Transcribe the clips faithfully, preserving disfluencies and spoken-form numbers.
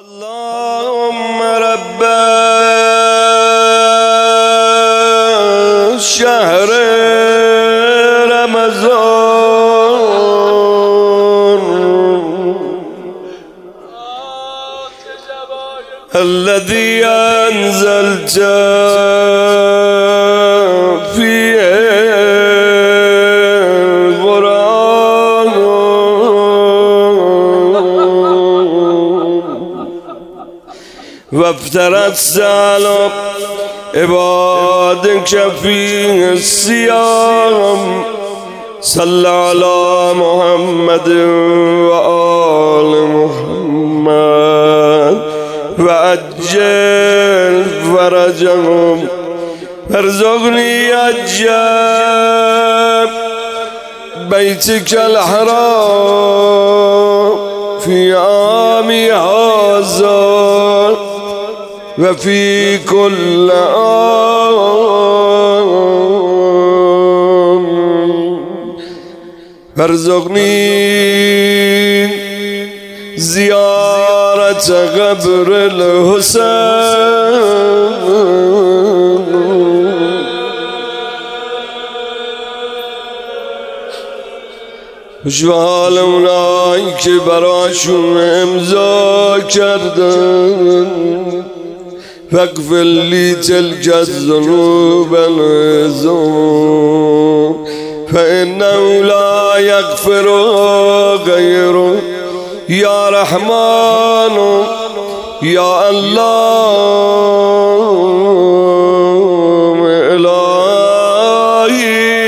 اللهم رب شهر رمضان الذي أنزلت فيه القرآن وافترضت على عبادك فيه الصيام صلى على محمد وآل محمد وعجل فرجهم ارزقني عجل بيتك الحرام في عامي هذا وفي كل عام ارزقني زيارة قبر الحسين خوشحال اونایی که براشون امضا کردن فاغفر لی تلک الذنوب العظام فانه لا یغفر غیره یا رحمان یا الله الهی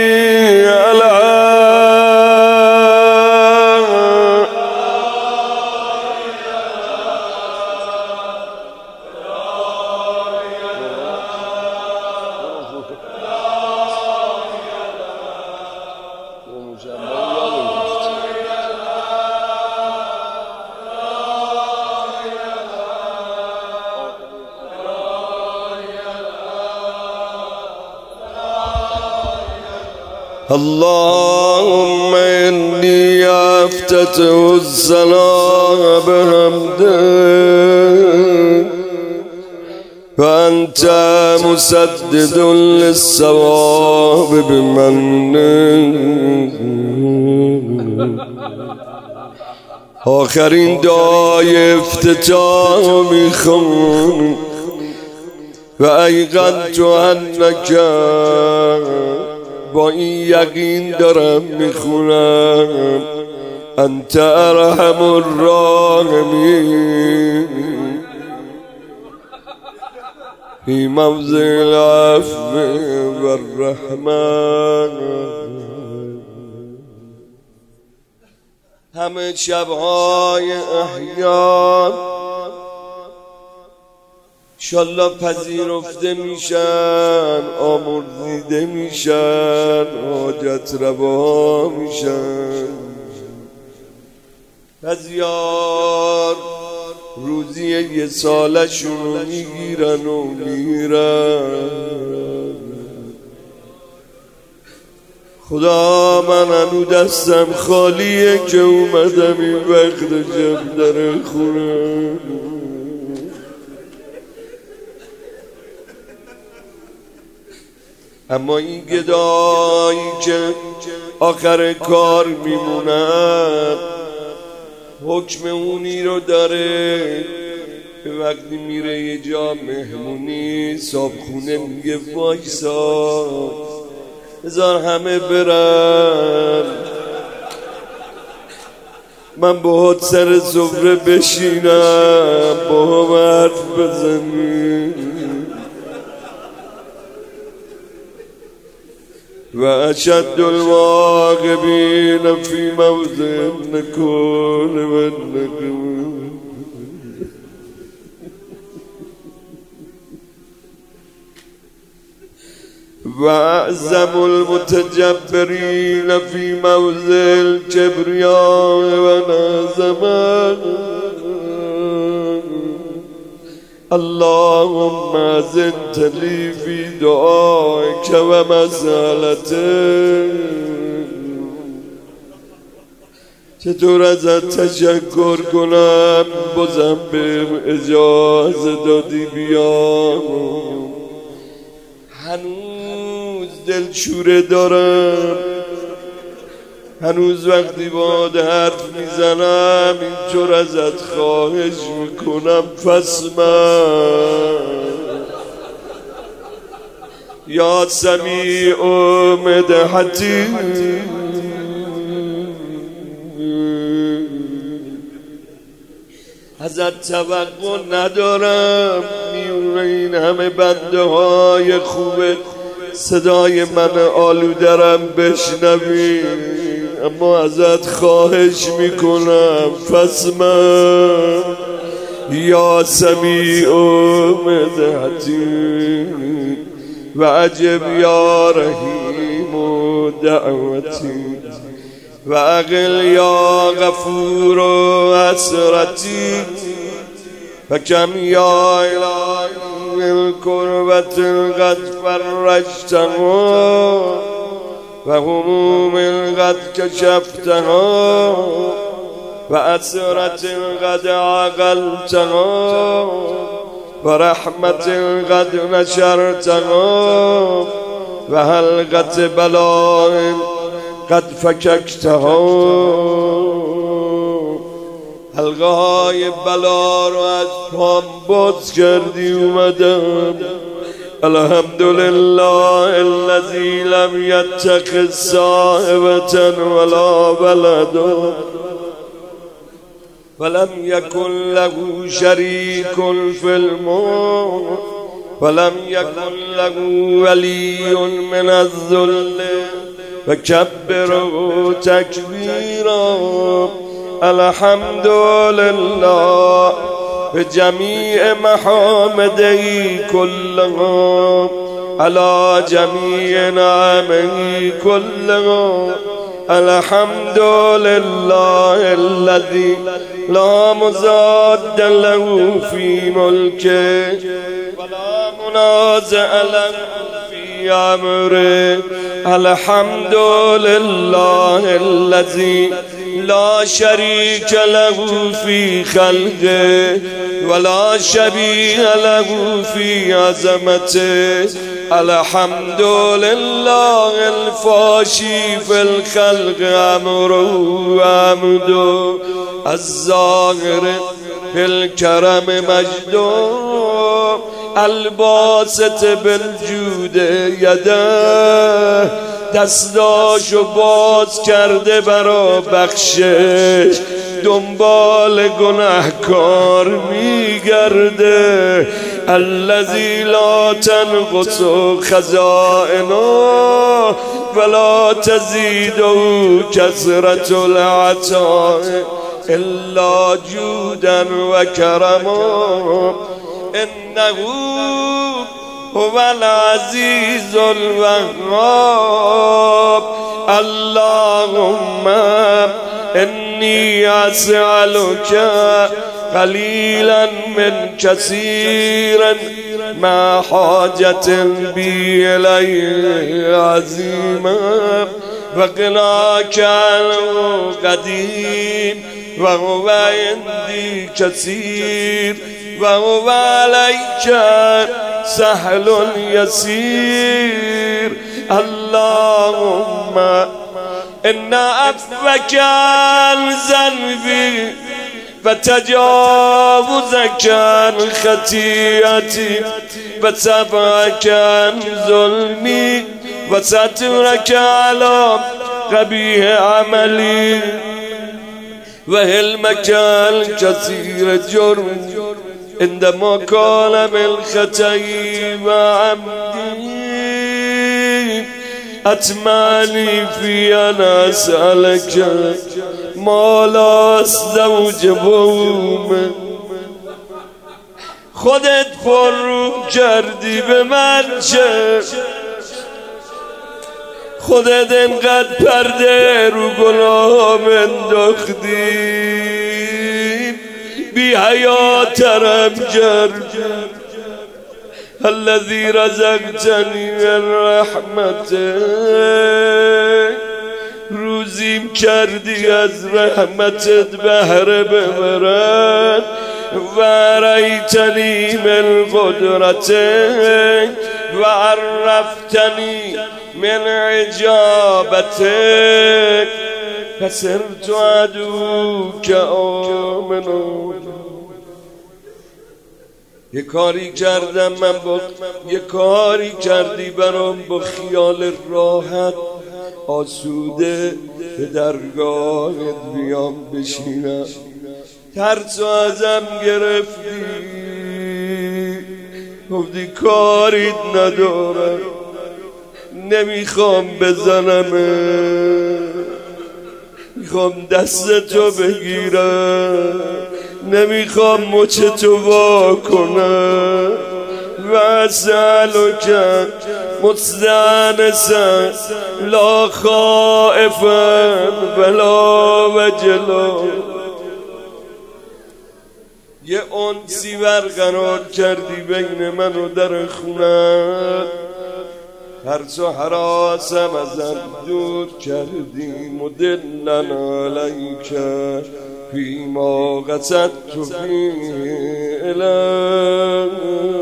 اللهم إني أفتتح الصلاة بحمدك وأنت مسدد للصواب بمنك آخرین دعای افتتاح میخوام و ایقنت انک با این یقین دارم میخونم انت ارحم الراحمین فی موضع العفو والرحمن. همه شبهای احیان انشالله پذیرفته میشن، آمرزیده میشن، حاجت روا میشن. بعضیار روزی یه سالشون میگیرن و میرن. خدا من هنو دستم خالیه که اومدم این وقت جمع در خونه. اما این گدایی که آخر کار میمونن حکم اونی رو داره که وقتی میره یه جا مهمونی صابخونه میگه وایسا بذار همه برن من باهات سر سفره بشینم با هم حرف بزنیم. و اشد الواقبین فی موضع نکون و نکون. و اعظم المتجبرین فی موضع الکبریاء و نظمان. اللهم زدت لي في دعائك ومسألتك چطور ازت تشکر کنم بازم بهم اجازه دادی بیام. هنوز دلشوره دارم، هنوز وقتی باهات حرف میزنم اینطور ازت خواهش میکنم پس من یا سمیع مدحتی ازت توقع ندارم، میون این همه بنده های خوبه صدای من آلودرم بشنوی، اما ازت خواهش میکنم پس من یا سمیع مدحتی و عجب یا رحیم و دعوتی و اقل یا غفور و حسرتی و کم یا الهی الکربت قد فرجتها و هموم قد کشفتها و اسرت قد عقلتها و رحمت قد نشرتها و حلقت بلاء قد فککتها. حلقه های بلا رو از پام باز کردی اومدم. الحمدلله الذی لم یتخذ صاحبة ولا ولدا ولم یکن له شریک فی الملک ولم یکن له ولی من الذل و کبره تکبیرا. الحمدلله به جمیع محامده کلها علی جمیع نعمه کلها. الحمدلله الذی لا مضاد له فی ملکه ولا منازع له فی امره. الحمدلله الذی لا شریک له فی خلقه ولا شبیه له فی عظمته. الحمدلله الفاشی فی الخلق امره و عمده الظاهر فی الکرم مجده الباسط بالجود یده. دستاشو باز کرده برا بخشش دنبال گناهکار میگرده. الذی لا تنقص خزائنه ولا تزیده کثرة العطاء الا جودا و کرما. انه هو العزیز الوهاب. اللهم انی اسألک قلیلا من کثیر ما حاجت بی الی عظیما و قناک قدیم و هو عندی کثیر و هو علیک سهل یسیر. اللهم ان عفوک عن ذنبی و تجاوزک عن خطیئتی و صفحک عن ظلمی و سترک علی قبیح عملی و حلمک الکثیر جرم عندما کان بالخطئی و عمدی. اتمنی فی ان اسألک ما لا استوجبه. خودت فرو کردی به من چه؟ خودت انقدر پرده رو گناهم انداختی بی حیاترم کرد. الذي رزقتني من رحمته روزیم کردی از رحمتت بهره ببرد و ریتنی من قدرتک و عرفتنی من عجابتک فسرت عدوک آمنا. یه کاری کردم من با یه کاری کردی برام با خیال راحت آسوده به درگاهت بیام بشینم، ترس ازم گرفتی، گفتی کاریت ندارم، نمیخوام بزنم، میخوام دستتو بگیرم، نمیخوام مچتو وا کنم. و اسألک مستانسا لا خائفا ولا وجلا. یه انسی برقرار کردی بین من و در خونم، ترس و حراسم ازم دور کردی. مدلن علیک فیما قصدت فیه الیک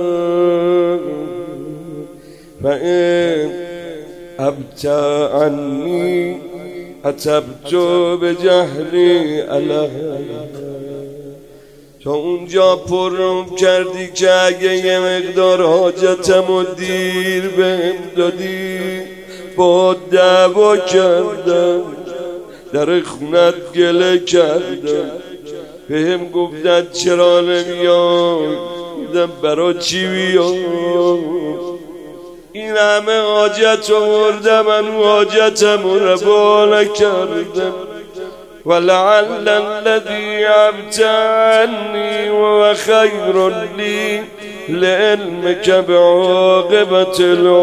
فإن أبت عنی اتبت بجهلی علیه. تا اونجا پرم کردی که اگه یه مقدار حاجتمو دیر بهم دادی با دعوا کردم، در خونت گله کردم، بهم گفتن چرا نمیای، گفتم برا چی بیام، این همه حاجت آوردم من حاجتمو روا نکردم. ولعل الذي عبت عني وهو خير لي لعلمك بعاقبة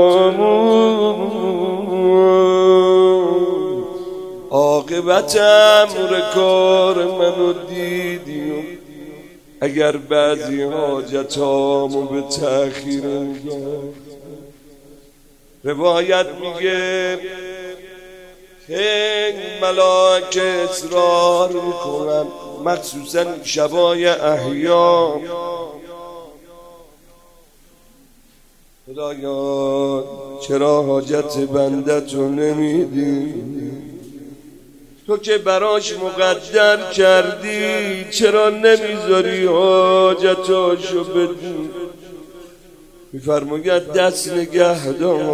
الأمور. عاقبت امر کار منو دیدی، اگر بعضی حاجتامو به تأخیر انداخت. روایت میگه که ملاک اصرار میکنن، مخصوصا شبای احیا، خدایا چرا حاجت بندتو نمیدی؟ تو که براش مقدر کردی چرا نمیذاری حاجتاشو بدی؟ میفرماید دست نگه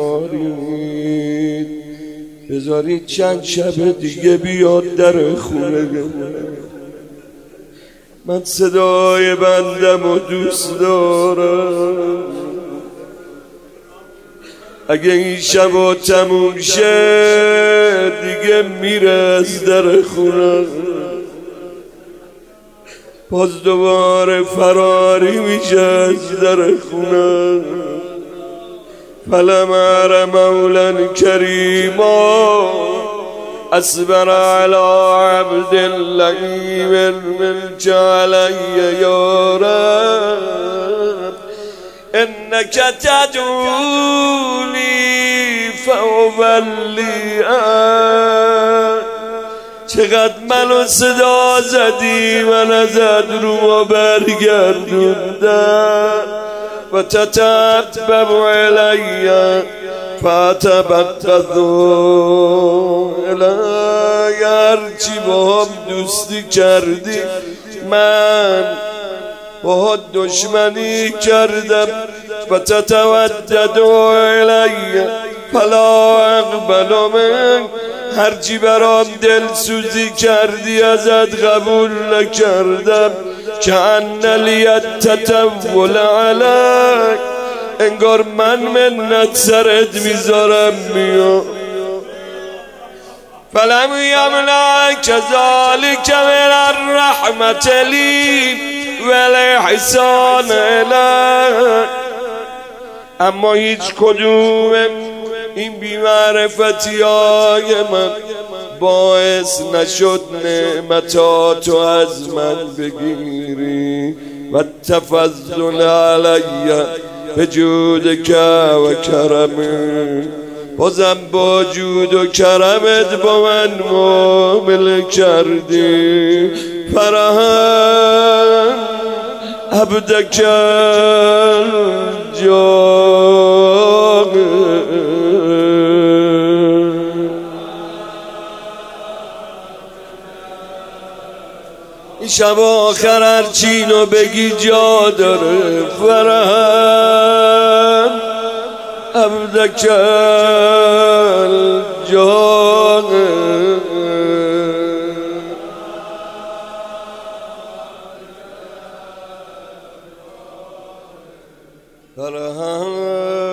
دارید، بذارید چند شب دیگه بیاد در خونه من صدای بندم و دوست دارم. اگه این شبا تموم شه دیگه میره از در خونه، باز دوباره فراری میشه از در خونه. فلم ار مولا کریما اصبر علی عبد اللئیم الملک علی یا رب انک تدعونی فاولی. چقدر منو صدا زدی من ازت رو برگردوندم و تتبب علی فتبقضوا الی. هرچی با هم دوستی کردی من با دشمنی کردم و تتوددوا الی فلا اقبل منک. هرچی برام دل سوزی کردی ازت قبول نکردم. که ان لیت تطول علیک، انگار من منت سرت میذارم میام. فلم یمنعک ذلک من الرحمت لی والاحسان الیک. اما هیچ کدوم این بی‌معرفتی های من باعث نشد نعمتاتو از من بگیری. و تفضل علی بجودک و کرم، بازم با جود و کرمت با من معامله کردی فرحان عبدک الجان. این شب آخر هرچی اینو بگی جا داره فرحان عبدک الجان. فرحان